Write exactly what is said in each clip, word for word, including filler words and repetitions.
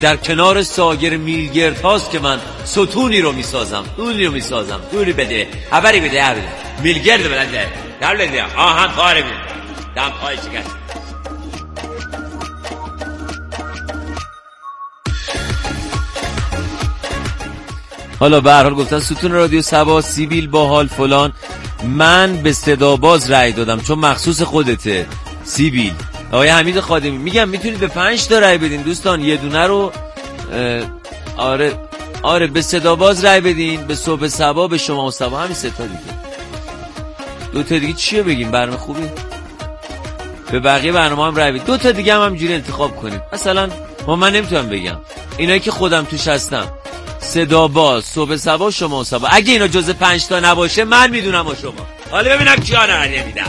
در کنار ساگر میلگرد هاست که من ستونی رو میسازم، اونی رو میسازم، دوری بده خبری بده هر بده میلگرد بلنده در بلنده آهن کاری بده دم پای شکست. حالا به هر حال گفتن ستون رادیو سبا، سیبیل باحال فلان. من به صدا باز رأی دادم چون مخصوص خودته سیبیل. آقای حمید خادمی میگم میتونید به پنج تا رأی بدین دوستان، یه دونه رو آره آره به صدا باز رأی بدین، به صبح سبا، به شما و سبا، همین سه تا دیگه. دو تا دیگه چیه بگیم؟ برنامه خوبی؟ به بقیه برنامه هم رأی بدین. دو تا دیگه هم همینجوری انتخاب کنید. مثلا ما من نمیتونم بگم اینایی که خودم توش هستم، صدا باز، صبح سبا، شما و سبا، اگه اینا جز پنج تا نباشه من میدونم و شما. حالا ببینم کیا رأی میدن.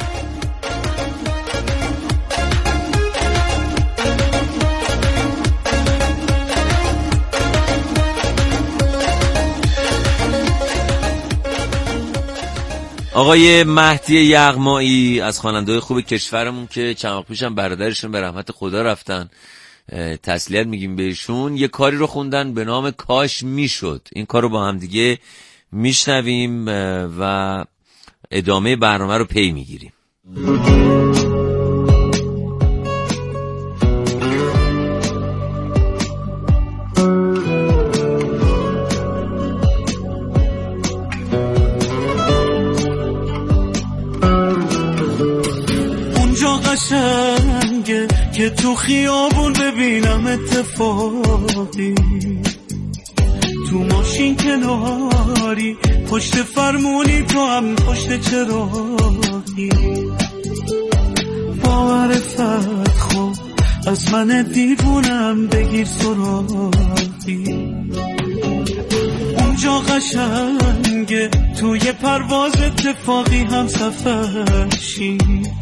آقای مهدی یغمایی از خواننده‌های خوب کشورمون که چند وقت پیشم برادرشون به رحمت خدا رفتن، تسلیت میگیم بهشون. یه کاری رو خوندن به نام کاش میشد. این کار رو با هم دیگه میشنویم و ادامه برنامه رو پی میگیریم. قشنگه که تو خیابون ببینم اتفاقی، تو ماشین کناری، پشت فرمونی، تو هم پشت چراغی. باورت خوب از من دیوونم بگیر سراغی. اونجا قشنگه توی پرواز اتفاقی هم سفر شی،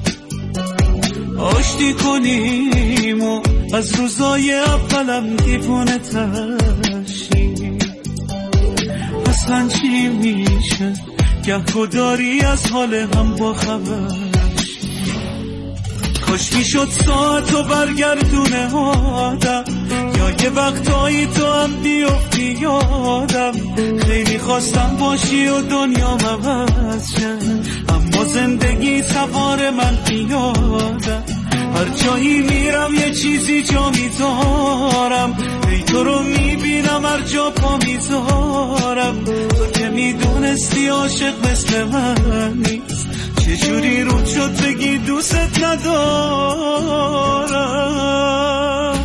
آشتی کنیم و از روزای اولم دیوونه ترشیم. اصلا چی میشه گه داری از حال هم با خبرش. کاش میشد ساعت و برگردونه آدم، یا یه وقتایی تو هم بیفتی یادم. خیلی خواستم باشی و دنیا عوض شه، اما زندگی سوار من پیادم. هر جایی میرم یه چیزی جا میذارم، ای تو رو میبینم هر جا پا میذارم. تو که میدونستی عاشق مثل من نیست، چجوری رود شد بگی دوست ندارم.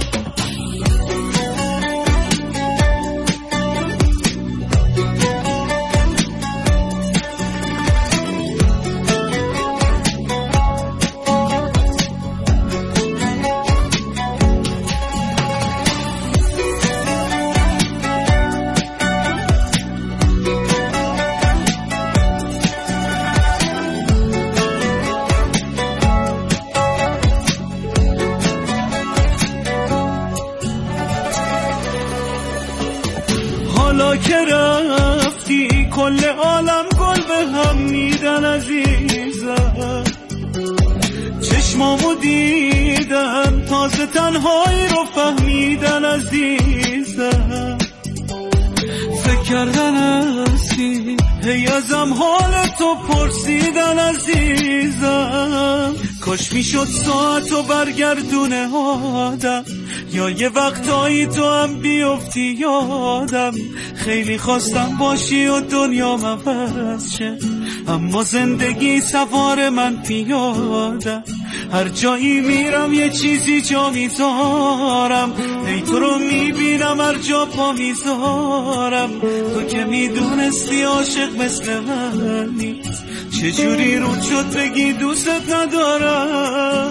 حالا که رفتی کل عالم گل به هم میدن عزیزم. چشمامو دیدن تازه تنهایی رو فهمیدن عزیزم. فکر کردن هستی هی ازم حال تو پرسیدن عزیزم. کاش میشد ساعتو برگردونه آدم، یا یه وقتایی تو هم بیفتی یادم. خیلی خواستم باشی و دنیا عوض شه، اما زندگی سوار من پیادم. هر جایی میرم یه چیزی جا میذارم، ای تو رو میبینم هر جا پا میذارم. تو که میدونستی عاشق مثل من نیست، چجوری رود شد بگی دوست ندارم.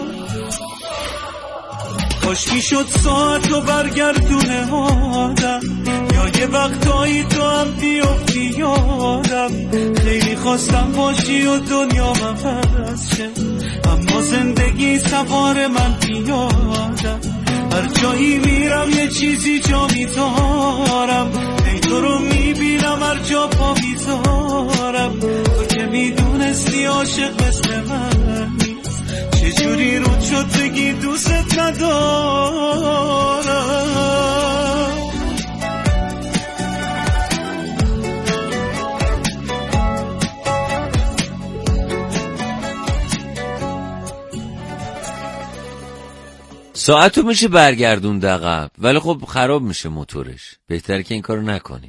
کاش میشد ساعتو برگردونه آدم، یا یه وقتایی تو هم بیفتی یادم. خیلی خواستم باشی و دنیا عوض شه، اما زندگی سوار من پیادم. هر جایی میرم یه چیزی جا میذارم، ای تو رو میبینم هر جا پا میذارم. تو که میدونستی عاشق مثل من نیست، چجوری رود شد بگی دوست ندارم. ساعتو میشه برگردون عقب، ولی خب خراب میشه موتورش. بهتره که این کارو نکنید،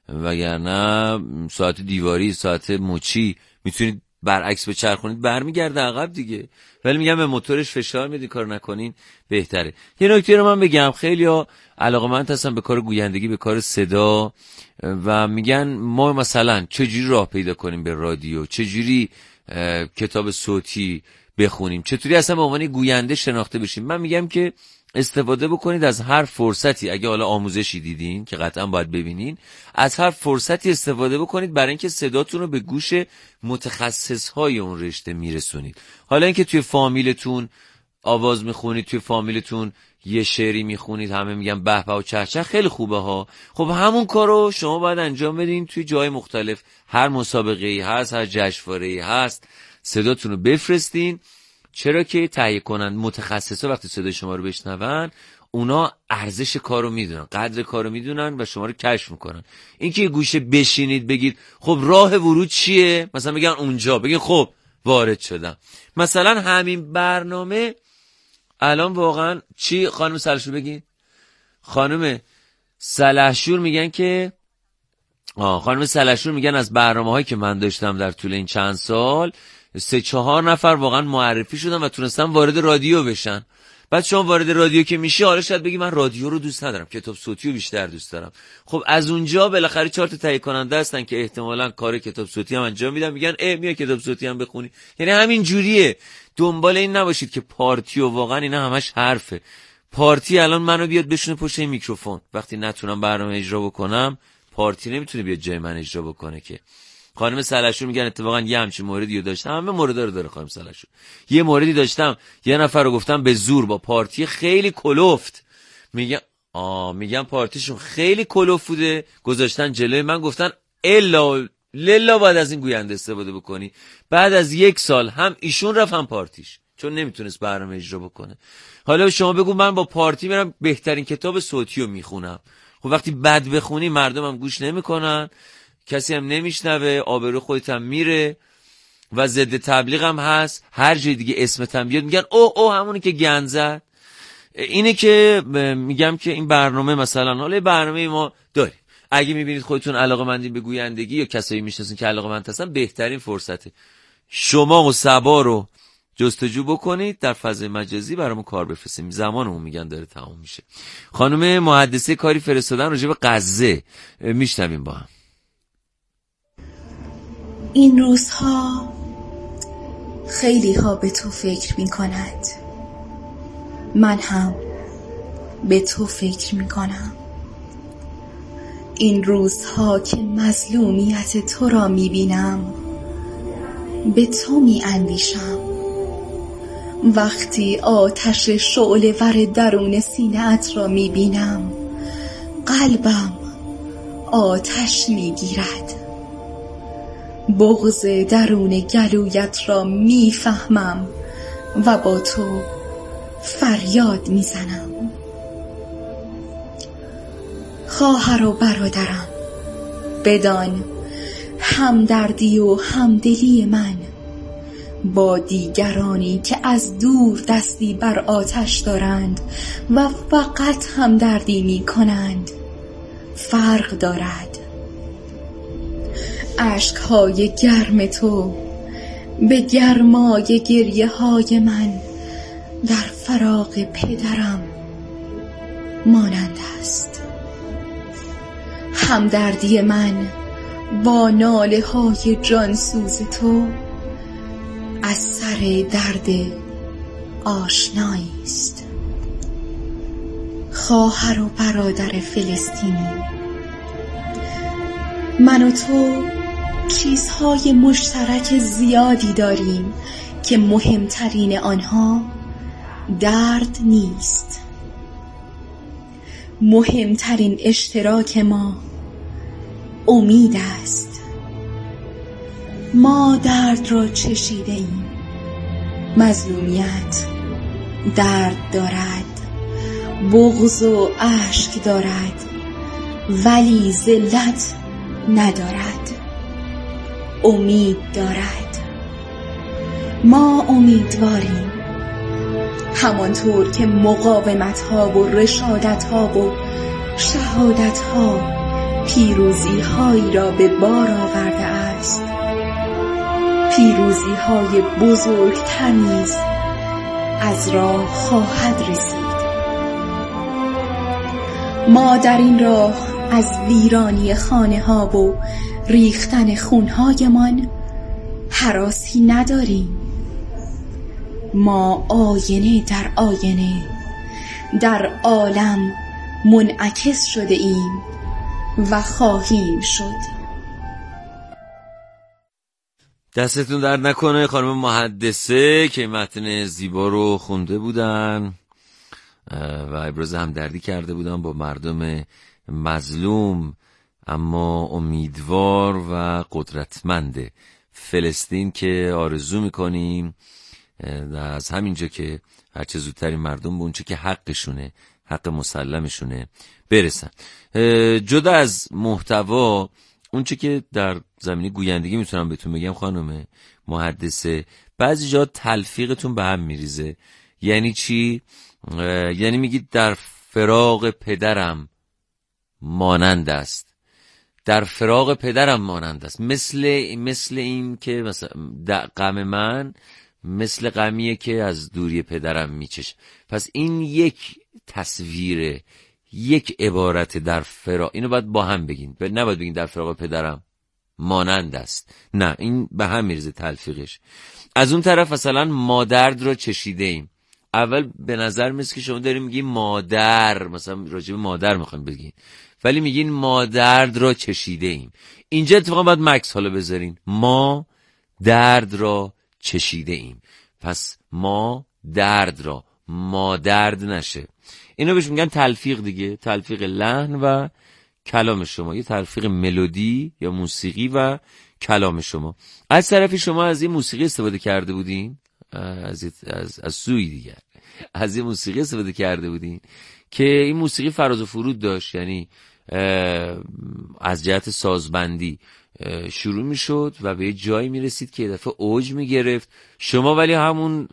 وگرنه ساعت دیواری، ساعت مچی میتونید برعکس بچرخونید برمیگرده عقب دیگه. ولی میگم به موتورش فشار میدید، کار نکنین بهتره. یه نکته رو من بگم، خیلی‌ها علاقه‌مند هستن به کار گویندگی، به کار صدا و میگن ما مثلا چجوری راه پیدا کنیم به رادیو، چجوری کتاب صوتی بخونیم، چطوری اصلا به عنوان گوینده شناخته بشیم. من میگم که استفاده بکنید از هر فرصتی. اگه حالا آموزشی دیدین که قطعا باید ببینین، از هر فرصتی استفاده بکنید برای اینکه صداتون رو به گوش متخصص‌های اون رشته میرسونید. حالا اینکه توی فامیلتون آواز میخونید، توی فامیلتون یه شعری میخونید، همه میگن به به و چه چه، خیلی خوبه ها. خب همون کارو شما باید انجام بدین توی جای مختلف. هر مسابقه‌ای هست، هر جشنواره‌ای هست، صداتون رو بفرستین. چرا که تهیه کنن متخصصا وقتی صدای شما رو بشنون، اونا ارزش کارو میدونن، قدر کارو میدونن و شما رو کشف میکنن. اینکه یه گوشه بشینید بگید خب راه ورود چیه، مثلا بگن اونجا، بگین خب وارد شدم. مثلا همین برنامه الان واقعا چی خانم سلحشور بگین؟ خانم سلحشور میگن که آه خانم سلحشور میگن از برنامه‌هایی که من داشتم در طول این چند سال، سه چهار نفر واقعا معرفی شدن و تونستن وارد رادیو بشن. بعد شما وارد رادیو که میشی، حالا شاید بگی من رادیو رو دوست ندارم، کتاب صوتی رو بیشتر دوست دارم. خب از اونجا بالاخره چهار تا تهیه کننده هستن که احتمالاً کار کتاب صوتی هم انجام میدن، میگن اه میای کتاب صوتی هم بخونی. یعنی همین جوریه. دنبال این نباشید که پارتی و واقعا اینا همش حرفه. پارتی الان منو بیاد بشونه پشت این میکروفون، وقتی نتونم برنامه اجرا بکنم، پارتی نمیتونه بیاد جای من اجرا بکنه که. خانم سلحشور میگن اتفاقا یه همچین موردی رو داشتم، همه موردا رو داره خانم سلحشور. یه موردی داشتم، یه نفر رو گفتم به زور با پارتی خیلی کلفت، میگن آ میگن پارتیشون خیلی کلفت بوده، گذاشتن جلوی من، گفتن الا للا باید از این گوینده استفاده بکنی. بعد از یک سال هم ایشون رفت هم پارتیش، چون نمیتونست برنامه اجرا بکنه. حالا شما بگو من با پارتی میرم بهترین کتاب صوتی رو میخونم. خب وقتی بد بخونی مردم هم گوش نمیکنن، کسی هم نمیشنوه، آبرو خودت هم میره و ضد تبلیغ هم هست. هر جای دیگه اسمت هم بیاد میگن او او همونی که گند زد. اینه که میگم که این برنامه مثلا، حالا برنامه ما داریم، اگه میبینید خودتون علاقه‌مندین به گویندگی یا کسایی میشناسین که علاقه‌مند هستن، بهترین فرصته شما و صبا رو جستجو بکنید، در فضای مجازی برامون کار بفرستیم. زمانمون میگن داره تمام میشه. خانم محدثه کاری فرستادن راجع به غزه، میشنویم با هم. این روزها خیلی ها به تو فکر می کند، من هم به تو فکر می کنم. این روزها که مظلومیت تو را می بینم، به تو می اندیشم. وقتی آتش شعله ور درون سینه‌ات را می بینم، قلبم آتش می گیرد. بغض درون گلویت را میفهمم و با تو فریاد میزنم. خواهر و برادرم، بدان همدردی و همدلی من با دیگرانی که از دور دستی بر آتش دارند و فقط همدردی می کنند فرق دارد. اشک‌های گرم تو به گرمای گریه های من در فراق پدرم مانند است. همدردی من با ناله های جانسوز تو از سر درد آشنایی است. خواهر و برادر فلسطینی، من و تو چیزهای مشترک زیادی داریم که مهمترین آنها درد نیست. مهمترین اشتراک ما امید است. ما درد را چشیده ایم. مظلومیت درد دارد، بغض و اشک دارد، ولی ذلت ندارد، امید دارد. ما امیدواریم همانطور که مقاومت ها و رشادت ها و شهادت ها پیروزی هایی را به بار آورده است، پیروزی های بزرگتر نیز از راه خواهد رسید. ما در این راه از ویرانی خانه ها و ریختن خونهایمان هراسی نداریم. ما آینه در آینه در عالم منعکس شده ایم و خواهیم شد. دستتون درد نکنه خانم محدثه که متن زیبا رو خونده بودن و ابراز همدردی کرده بودن با مردم مظلوم اما امیدوار و قدرتمند فلسطین که آرزو میکنیم از همینجا که هرچه زودتر این مردم به اونچه که حقشونه، حق مسلمشونه برسن. جدا از محتوا اونچه که در زمینه گویندگی میتونم بهتون بگم خانم محدثه، بعضی جا تلفیقتون به هم میریزه. یعنی چی؟ یعنی میگید در فراق پدرم مانند است، در فراق پدرم مانند است، مثل مثل این که مثلا غم من مثل غمیه که از دوری پدرم میچشه. پس این یک تصویره، یک عبارت در فراق، اینو باید با هم بگین، نباید بگین در فراق پدرم مانند است، نه این به هم میریزه تلفیقش. از اون طرف مثلا ما درد را چشیده ایم، اول به نظر میاد که شما داریم میگین مادر، مثلا راجع به مادر میخواین بگین، ولی میگین ما درد را چشیده ایم. اینجا اتفاقا باید مکس حالا بذارین، ما درد را چشیده ایم. پس ما درد را، ما درد نشه. اینو بهش میگن تلفیق دیگه، تلفیق لحن و کلام شما، یه تلفیق ملودی یا موسیقی و کلام شما. از طرفی شما از این موسیقی استفاده کرده بودین، از از از سوی دیگر از این موسیقی استفاده کرده بودین که این موسیقی فراز و فرود داشت، یعنی از جهت سازبندی شروع می شد و به جایی می رسید که یه دفعه اوج می گرفت. شما ولی همون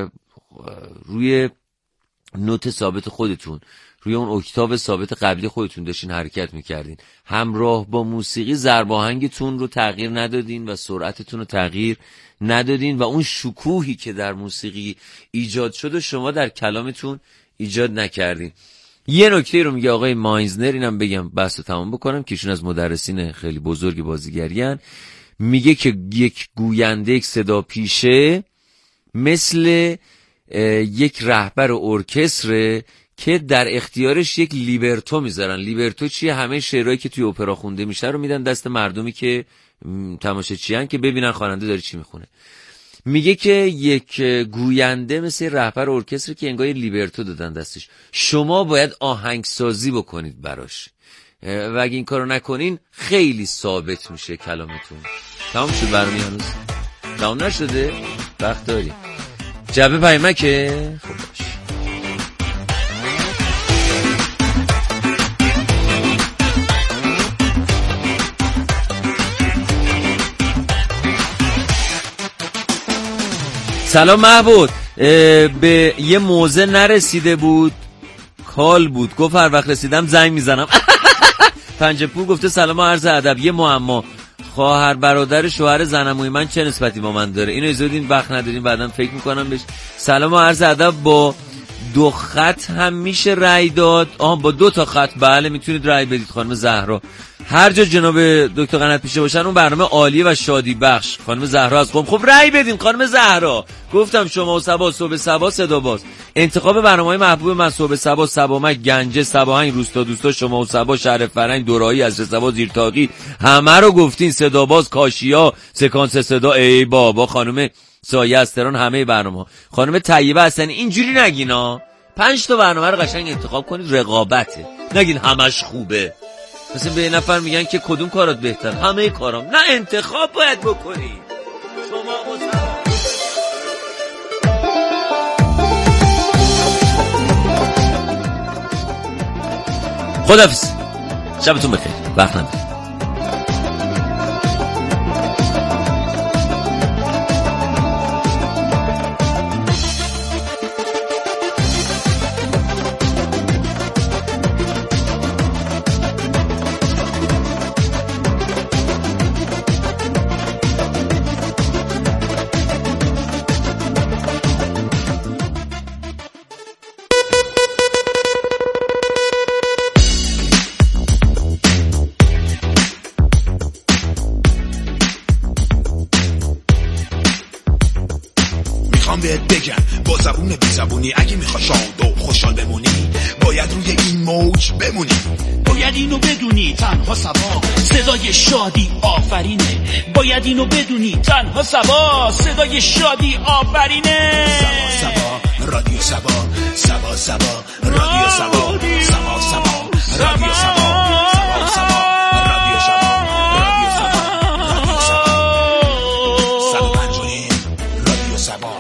روی نوت ثابت خودتون، روی اون اکتاو ثابت قبلی خودتون داشتین حرکت میکردین، همراه با موسیقی ضرب آهنگتون رو تغییر ندادین و سرعتتون رو تغییر ندادین و اون شکوهی که در موسیقی ایجاد شد و شما در کلامتون ایجاد نکردین. یه نکته رو میگه آقای ماینزنر، اینم بگم بحث رو تمام بکنم که ایشون از مدرسین خیلی بزرگ بازیگریان، میگه که یک گوینده، یک صدا پیشه مثل یک رهبر ارکستر که در اختیارش یک لیبرتو میذارن. لیبرتو چیه؟ همه شعرهایی که توی اپرا خونده میشه رو میدن دست مردمی که تماشاچیان که ببینن خواننده داره چی میخونه. میگه که یک گوینده مثل رهبر ارکستر که انگار لیبرتو دادن دستش، شما باید آهنگسازی بکنید براش و اگه این کارو نکنین خیلی ثابت میشه کلامتون. تمام شد برنامه؟ هنوز تمام نشده؟ وقت داریم. جبه پیمکه خب باش. سلام محبود، به یه موزه نرسیده بود، کال بود، گفت هر وقت رسیدم زنگ میزنم. پنجه پور گفته سلام عرض ادب، یه معما، خواهر برادر شوهر زنموی من چه نسبتی با من داره؟ اینو ایزودین وقت ندارین بعدم فکر میکنم بهش. سلام عرض ادب، با دو خط هم میشه رای داد؟ آها با دو تا خط بله میتونید رای بدید خانم زهرا. هر جا جناب دکتر قنات پیشه باشن اون برنامه عالیه و شادی بخش. خانم زهرا از قم، خب رای بدین خانم زهرا. گفتم شما و صبا، صبح صبا صدا باز، انتخاب برنامه‌های محبوب من، صبح صبا، صبامک، گنجه، صباهنگ، روستا دوستا، شما و صبا، شهر فرنگ، دورایی، از صبا، زیرتاقی، همه رو گفتین. صدا باز، کاشیا، سکانس صدا، ای بابا، خانم سایه استران، همه برنامه‌ها. خانم طیبه هستن، اینجوری نگینا. پنج تا برنامه رو قشنگ انتخاب کنید، رقابته، نگین همش خوبه. مثلا به یه نفر میگن که کدوم کارات بهتر، همه کارام، نه انتخاب باید بکنی. شما مصطفی خداحافظ، شبتون بخیر، وقت ندارم. بهت بگم با زبون بی زبونی اگه میخوای شاد و خوشحال بمونی باید روی این موج بمونی. باید اینو بدونی تنها سبا صدای شادی آفرینه. باید اینو بدونی تنها سبا صدای شادی آفرینه. سبا سبا رادیو سبا سبا سبا رادیو سبا سبا سبا رادیو سبا سبا سبا رادیو سبا رادیو سبا رادیو سبا صد و پنج و نیم رادیو سبا.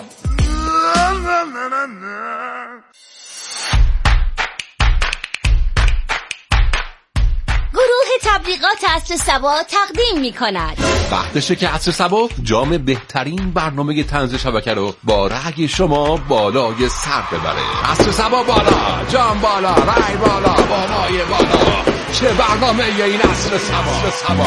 گروه تبلیغات عصر صبا تقدیم می کند. وقتشه که عصر صبا جام بهترین برنامه طنز شبکه رو با رأی شما بالای سر ببره. عصر صبا بالا، جام بالا، رأی بالا، بالای بالا. چه برنامه ی این عصر صبا صبا.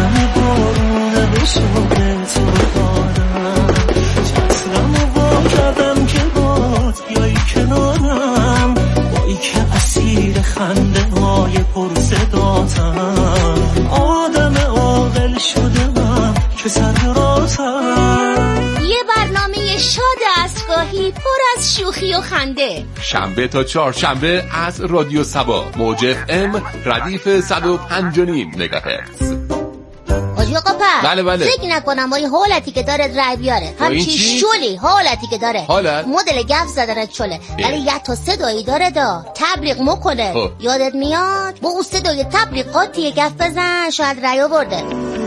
که اسیر خنده های پر صداتم آدم عاقل شدم که سر راتم. یه برنامه شاد عصرگاهی پر از شوخی و خنده. شنبه تا چهارشنبه از رادیو سبا موج اف ام ردیف صد و پنج و نیم مگاهرتز. آجی آقا پر بله بله. فکر نکنم با این حالتی که داره رای بیاره همچی شولی حالتی که داره حالت؟ مدل گف زدن چله ولی یه تا صدایی داره دا تبلیغ مکنه. ها. یادت میاد با اون صدای تبلیغاتی گف بزن شاید رای آورده.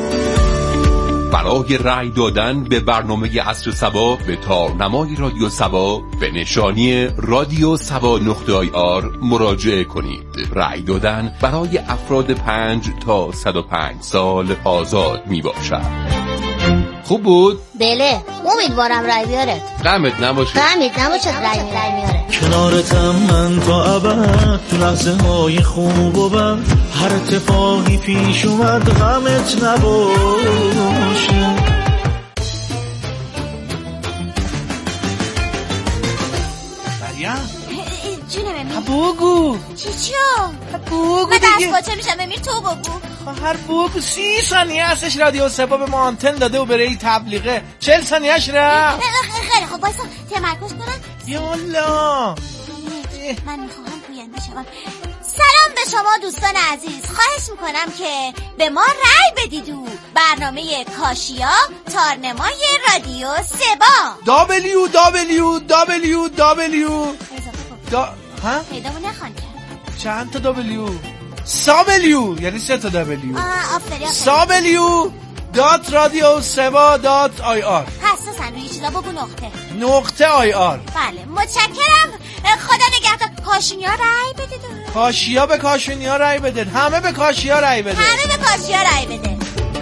برای رأی دادن به برنامه عصر صبا به تارنمای رادیو صبا به نشانی رادیو صبا نقطه آی آر مراجعه کنید. رأی دادن برای افراد پنج تا صد و پنج سال آزاد می باشد. خوب بود؟ بله امیدوارم رای بیاره. غمت نباشه. غمت نباشه رای میاره. کنارتم من تا ابد تو لحظه های خوب و بد هر اتفاقی پیش اومد غمت نباشه. مریم جونم بگو چی چیو؟ بگو من دیگه. دست باچه میشم امیر تو بگو. هر بگو سی ثانیه هستش رادیو سبا به ما آنتن داده و برای تبلیغه چل ثانیهش رفت. خیلی خوب بایستا تمرکز کنم. یالا من میخواهم گوینده شوم. سلام به شما دوستان عزیز. خواهش میکنم که به ما رأی بدید و برنامه کاشیا تارنمای رادیو سبا دابلیو دابلیو دابلیو دابلیو دا ها پیدامو نخوان کرد. چند تا دابلیو سابلیو یعنی سه تا دابلیو آه آفرین سابلیو دات رادیو سبا دات آی آر. حساسن روی چیزا بگو نقطه نقطه آی آر. بله متشکرم. خدا نگهدار. کاشونیا رأی بدید. کاشیا به کاشونیا رأی بدید. همه به کاشیا رأی بدید. همه به کاشیا رأی بده.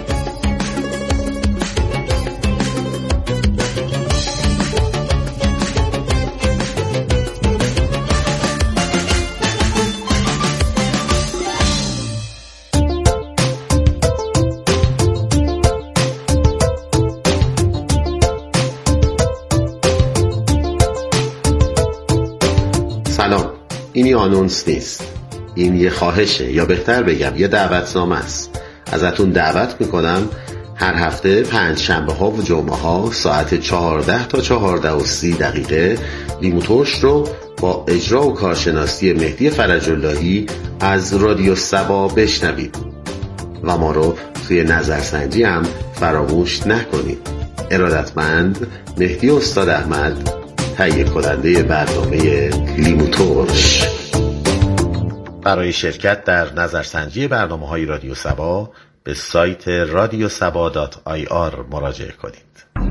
سلام، این یه آنونس نیست، این یه خواهشه یا بهتر بگم یه دعوتنامه است. ازتون دعوت میکنم هر هفته پنج شنبه ها و جمعه ها ساعت چهارده تا چهارده و سی دقیقه لیموترش رو با اجرا و کارشناسی مهدی فرج‌اللهی از رادیو سبا بشنوید و ما رو توی نظرسنجی هم فراموش نکنید. ارادتمند مهدی استاد احمد، تهیه کننده برنامه لیموترش. برای شرکت در نظرسنجی برنامه‌های رادیو سبا به سایت رادیو سبا دات آی آر مراجعه کنید.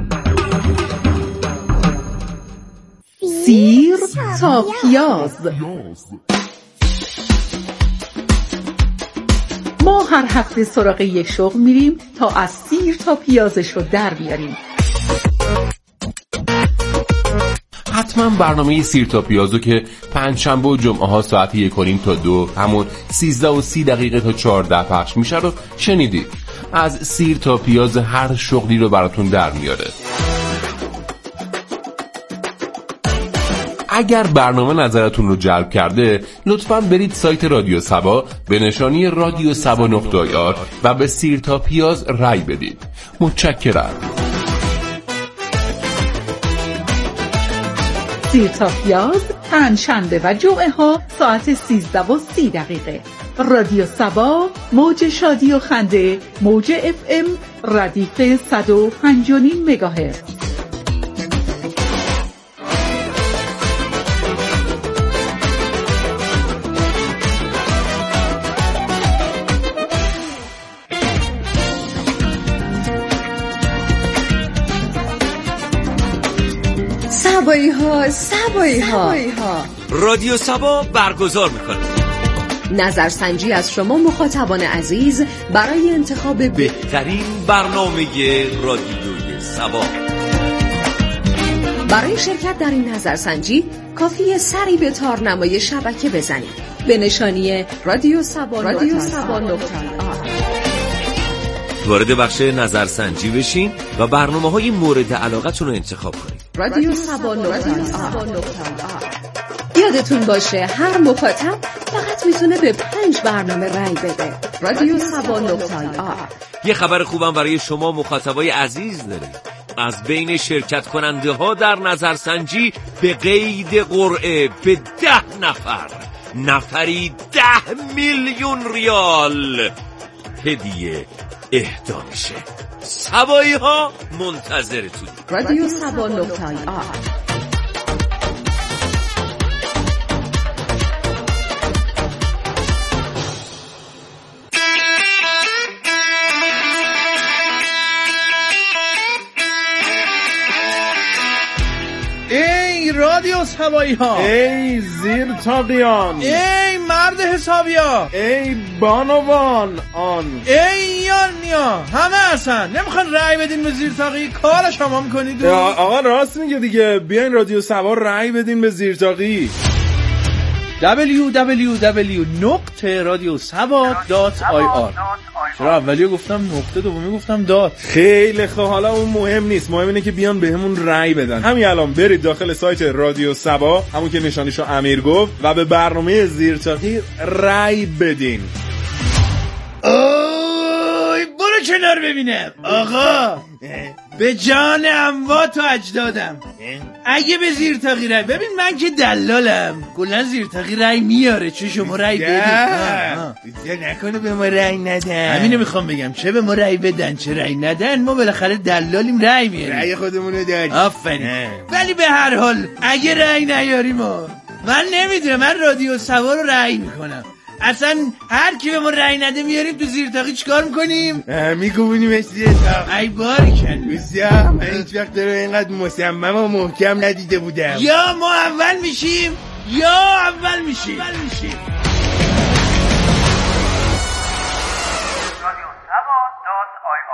سیر تا پیاز. ما هر هفته سراغ یک شغل میریم تا از سیر تا پیازش رو در بیاریم. حتما برنامه سیر تا پیازو که پنج شنبه و جمعه ها ساعت یک و نیم تا دو همون سیزده و سی دقیقه تا چهارده پخش میشه رو شنیدید. از سیر تا پیاز هر شغلی رو براتون در میاره. اگر برنامه نظرتون رو جلب کرده لطفاً برید سایت رادیو سبا به نشانی رادیو سبا نقطه آی آر و به سیر تا پیاز رای بدید. متشکرم. زیر تا پیاز پنجشنبه و جمعه ها ساعت سیزده و سی دقیقه. رادیو سبا، موج شادی و خنده، موج اف ام، ردیف صد و پنج و نیم مگاهرتز. سبایی ها سبایی ها رادیو سبا برگزار میکنه نظرسنجی از شما مخاطبان عزیز برای انتخاب بهترین برنامه رادیوی سبا. برای شرکت در این نظرسنجی کافیه سری به تارنمای شبکه بزنید به نشانی رادیو سبا رادیو سبا نقطه آر. وارد بخش نظرسنجی بشین و برنامه‌های مورد علاقتون رو انتخاب کنید. رادیو سبا نقطه آر. یادتون باشه هر مخاطب فقط میتونه به پنج برنامه رای بده. رادیو سبا نقطه آر. یه خبر خوبم برای شما مخاطبای عزیز داریم. از بین شرکت کننده ها در نظرسنجی به قید قرعه به ده نفر نفری ده میلیون ریال هدیه اهدا میشه. سبایی ها منتظرتون. رادیو سبا نقطه آر. ای رادیو سبایی ها، ای زیر تاقیان، ای مرد حسابیا، ای بانوان آن، ای یارنیا، همه هستن. نمیخوان رأی بدین به زیر تاقی؟ کار شما میکنید. آقا راست میگه دیگه، بیاین رادیو سبا رأی بدین به زیر تاقی. دبلیو دبلیو دبلیو نقطه رادیو سبا دات آی آر. چرا اولیو گفتم نقطه، دومی گفتم دات؟ خیلی خوب، حالا اون مهم نیست، مهم اینه که بیان بهمون رأی بدن. همین الان برید داخل سایت رادیو سبا، همون که نشانیشو امیر گفت، و به برنامه زیر تاقی رأی بدین. اوی برو کنار ببینم آقا، به جان اموات و اجدادم اگه به زیر تاقی رای، ببین من که دلالم، کلا زیر تاقی رای میاره، چه شما رای بدید نکنه به ما رای ندن. همینو میخوام بگم، چه به ما رای بدن چه رای ندن، ما بالاخره دلالیم، رای میاریم، رای خودمونو داریم. آفرین. ولی به هر حال اگه رای نیاریم، من نمیدونم، من رادیو سبا رو رای میکنم. اصلا هر کی به ما رای نده میاریم تو زیر تاقی، چیکار میکنیم؟ میگونیم زیر تاقی. ای بارکن بسیار، من هیچ وقت رو اینقدر مصمم و محکم ندیده بودم. یا ما اول میشیم یا اول میشیم اول میشیم رادیو سبا دات آی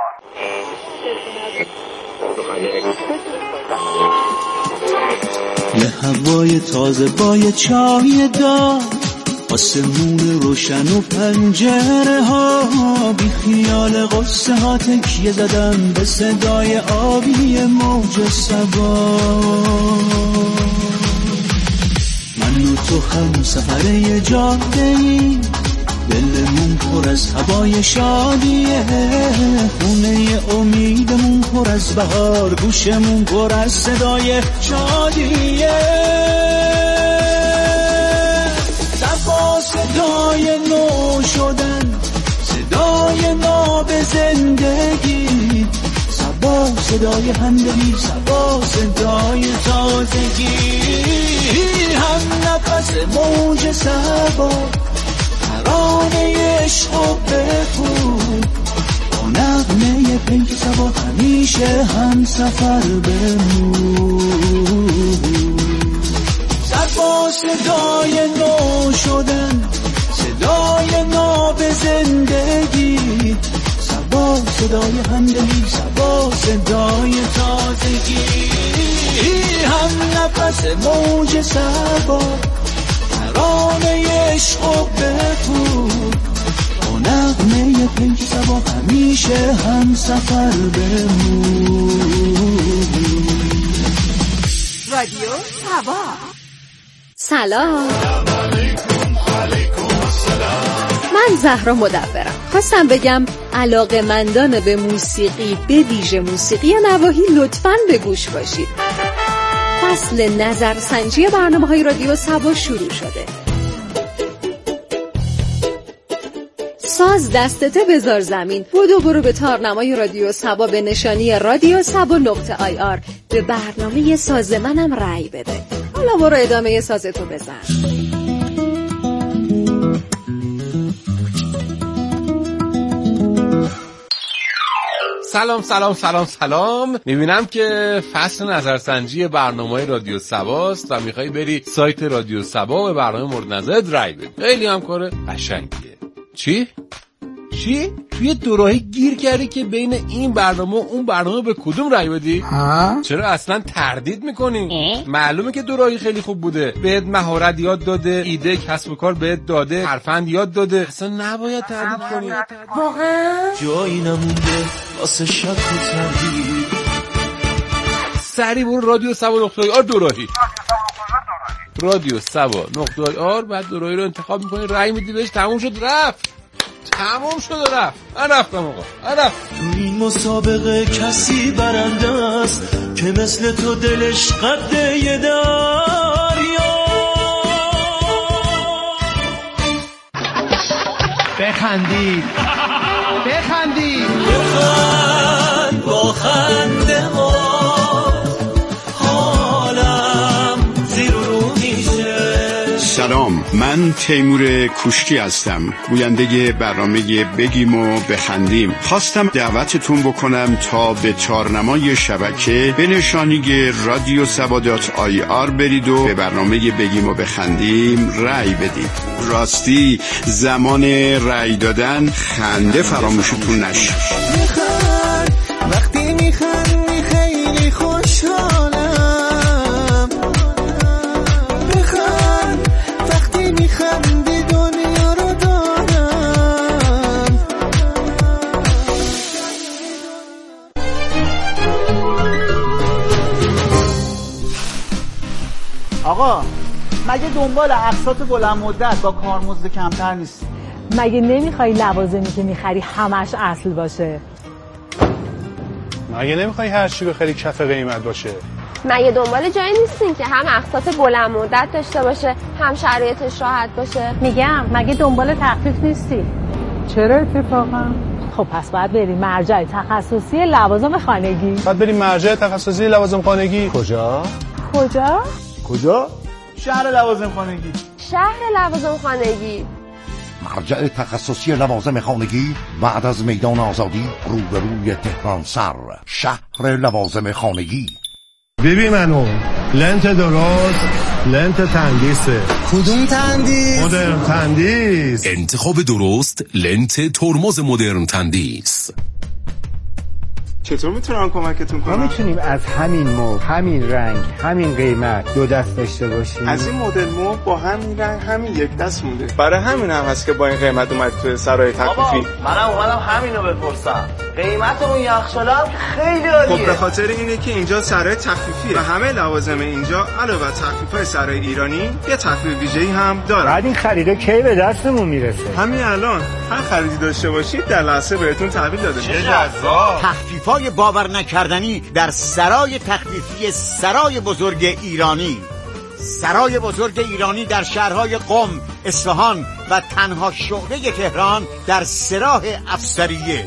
آر. یه هوای تازه با یه چای دار، آسمون روشن و پنجره ها، بی خیال قصه ها تکیه زدن به صدای آبی موج سبا. من و تو هم سفر یه جاده ای، دلمون پر از هوای شادیه، خونه امیدمون پر از بهار، گوشمون پر از صدای شادیه. صدای نو شدن، صدای ناب زندگی، سبا صدای همدلی، سبا صدای تازگی، هم نفس موج سبا، ترانه عشق و بخون، با نغمه پیک سبا همیشه هم سفر بمون. سبا صدای نو شدن، صدای ناب زندگی، سبا صدای همدلی، سبا صدای تازگی، هم نفس موج سبا، ترانه عشق و بخون، با نغمه پیک سبا همیشه هم سفر بمون. رادیو سبا. سلام، من زهرا مدبرم. خواستم بگم علاقه‌مندان به موسیقی، به ویژه موسیقی نواحی، لطفاً به گوش باشید. فصل نظرسنجی برنامه‌های رادیو سبا شروع شده. ساز دستته بذار زمین. بودو برو به تارنمای رادیو سبا به نشانی رادیو سبا نقطه آی آر به برنامه ساز منم رأی بده. حالا برو ادامه سازتو بزن. سلام سلام سلام سلام. میبینم که فصل نظرسنجی برنامه رادیو سباست و میخوای بری سایت رادیو سبا به برنامه مورد نظرت رای بدی. خیلی هم کار قشنگیه. چی؟ چی؟ توی دوراهی گیر کردی که بین این برنامه و اون برنامه به کدوم رای بدی؟ ها؟ چرا اصلا تردید میکنی؟ معلومه که دوراهی خیلی خوب بوده. بهت مهارت یاد داده، ایده کسب و کار بهت داده، حرفند یاد داده. اصلا نباید تردید کنی. واقعا؟ جایی نمونده واسه شک و تردید. سری برو رادیو سبا نقطه آی آر دوراهی. رادیو سبا نقطه آی آر بعد دوراهی رو انتخاب میکنی، رای میدی بهش، تموم شد رفت. تمام شد و رفت. من رفتم آقا. من رفت. تو این مسابقه کسی برنده است که مثل تو دلش قده یه دریا. بخندید بخندید بخند با خنده ها حالم زیر رو میشه. سلام، من تیمور کوشکی هستم، گوینده برنامه بگیم و بخندیم. خواستم دعوتتون بکنم تا به تارنمای شبکه به نشانی رادیو سبا دات آی آر برید و به برنامه بگیم و بخندیم رأی بدید. راستی زمان رأی دادن خنده فراموشتون نشه. وقتی میخندی خیلی خوشحالم. بخند وقتی میخندی دنیا رو دارم. آقا مگه دنبال اقساط بلند مدت با کارمزد کمتر نیست؟ مگه نمیخوای لوازمی که میخری همش اصل باشه؟ مگه نمیخوای هر چی بخری کف قیمت باشه؟ مگه دنبال جایی نیستین که هم اقساط بلند مدت داشته باشه هم شرایطش راحت باشه؟ میگم مگه دنبال تخفیف نیستی؟ چرا اتفاقا؟ خب پس باید بریم مرجع تخصصی لوازم خانگی. باید بریم مرجع تخصصی لوازم خانگی. کجا؟ کجا؟ کجا؟ شهر لوازم خانگی. شهر لوازم خانگی. مرجع تخصصی لوازم خانگی بعد از میدان آزادی روبروی تهران سر، شهر لوازم خانگی. ببین منو لنت درست، لنت تندیسه. کدوم تندیس؟ مدرن تندیس. انتخاب درست لنت ترمز مدرن تندیس. چطور میتونم کمکتون کنم؟ ما میتونیم از همین مبل، همین رنگ، همین قیمت دو دست داشته باشیم. از این مدل مبل با همین رنگ همین یک دست مونده. برای همین هم هست که با این قیمت اومد تو سرای تخفیفی. منم اومدم همینو بپرسم. قیمت اون یخچال هم خیلی عالیه. خب به خاطر اینه که اینجا سرای تخفیفیه و همه لوازم اینجا علاوه بر تخفیف‌های سرای ایرانی یه تخفیف ویژه‌ای هم داره. بعد این خریدا کی به دستمون میرسه؟ همین الان هر خریدی داشته باشید در لحظه بهتون تحویل داده میشه. جذاب. تخفیف‌های باور نکردنی در سرای تخفیفی سرای بزرگ ایرانی. سرای بزرگ ایرانی در شهرهای قم، اصفهان و تنها شعبه تهران در سراح افسریه.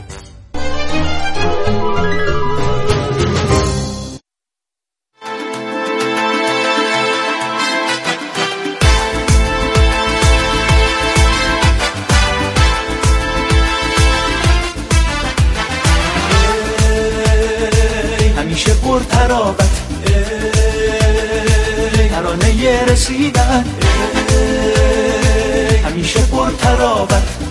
همیشه پر ترابت ترانه رسیدن. همیشه پر ترابت